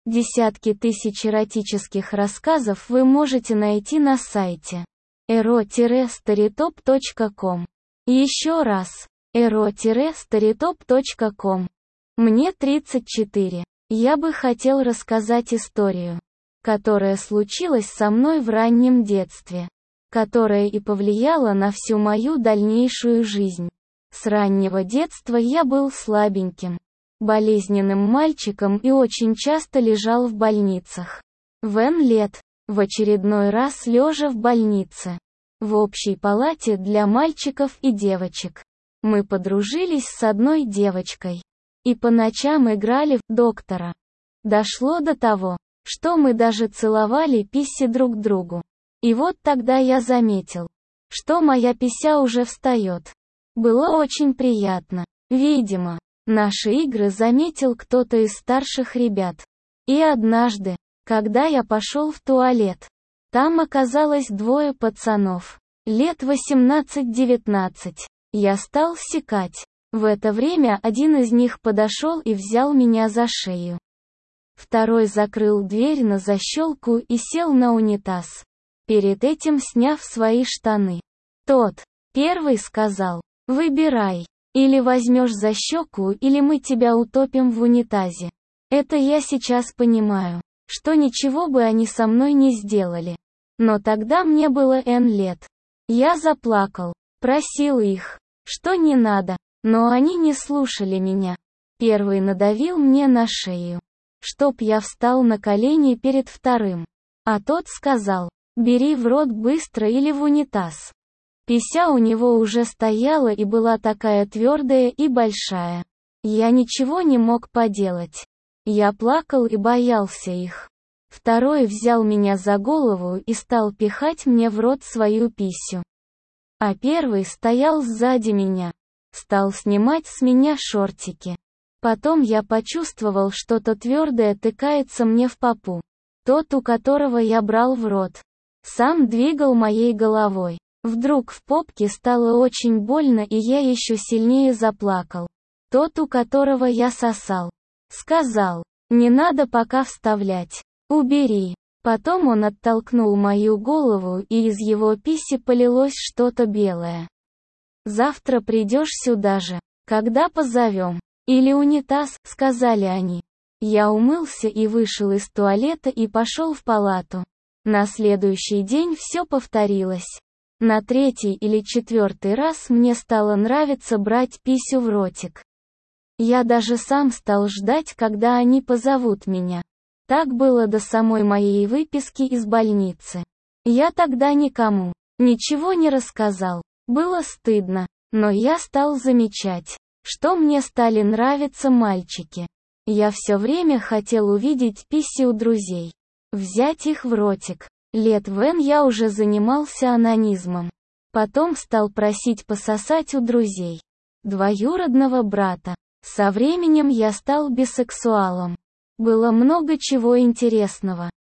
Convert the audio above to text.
Десятки тысяч эротических рассказов вы можете найти на сайте ero-storytop.com. Еще раз, ero-storytop.com. Мне 34. Я бы хотел рассказать историю, которая случилась со мной в раннем детстве, которая и повлияла на всю мою дальнейшую жизнь. С раннего детства я был слабеньким, болезненным мальчиком и очень часто лежал в больницах. В N лет, в очередной раз лежа в больнице, в общей палате для мальчиков и девочек, мы подружились с одной девочкой и по ночам играли в доктора. Дошло до того, что мы даже целовали писи друг другу. И вот тогда я заметил, что моя пися уже встает. Было очень приятно. Видимо, наши игры заметил кто-то из старших ребят. И однажды, когда я пошел в туалет, там оказалось двое пацанов, лет 18-19. Я стал секать. В это время один из них подошел и взял меня за шею. Второй закрыл дверь на защелку и сел на унитаз, перед этим сняв свои штаны. Тот, первый сказал: «Выбирай, или возьмешь за щеку, или мы тебя утопим в унитазе». Это я сейчас понимаю, что ничего бы они со мной не сделали. Но тогда мне было N лет. Я заплакал, просил их, что не надо, но они не слушали меня. Первый надавил мне на шею, чтоб я встал на колени перед вторым. А тот сказал: «Бери в рот быстро или в унитаз». Пися у него уже стояла и была такая твердая и большая. Я ничего не мог поделать. Я плакал и боялся их. Второй взял меня за голову и стал пихать мне в рот свою писю. А первый стоял сзади меня. Стал снимать с меня шортики. Потом я почувствовал, что-то твердое тыкается мне в попу. Тот, у которого я брал в рот, сам двигал моей головой. Вдруг в попке стало очень больно, и я еще сильнее заплакал. Тот, у которого я сосал, сказал: «Не надо пока вставлять. Убери». Потом он оттолкнул мою голову, и из его писи полилось что-то белое. «Завтра придешь сюда же, когда позовем. Или унитаз», — сказали они. Я умылся и вышел из туалета и пошел в палату. На следующий день все повторилось. На третий или четвертый раз мне стало нравиться брать писю в ротик. Я даже сам стал ждать, когда они позовут меня. Так было до самой моей выписки из больницы. Я тогда никому ничего не рассказал. Было стыдно, но я стал замечать, что мне стали нравиться мальчики. Я все время хотел увидеть писи у друзей, взять их в ротик. Лет в N я уже занимался онанизмом. Потом стал просить пососать у друзей двоюродного брата. Со временем я стал бисексуалом. Было много чего интересного.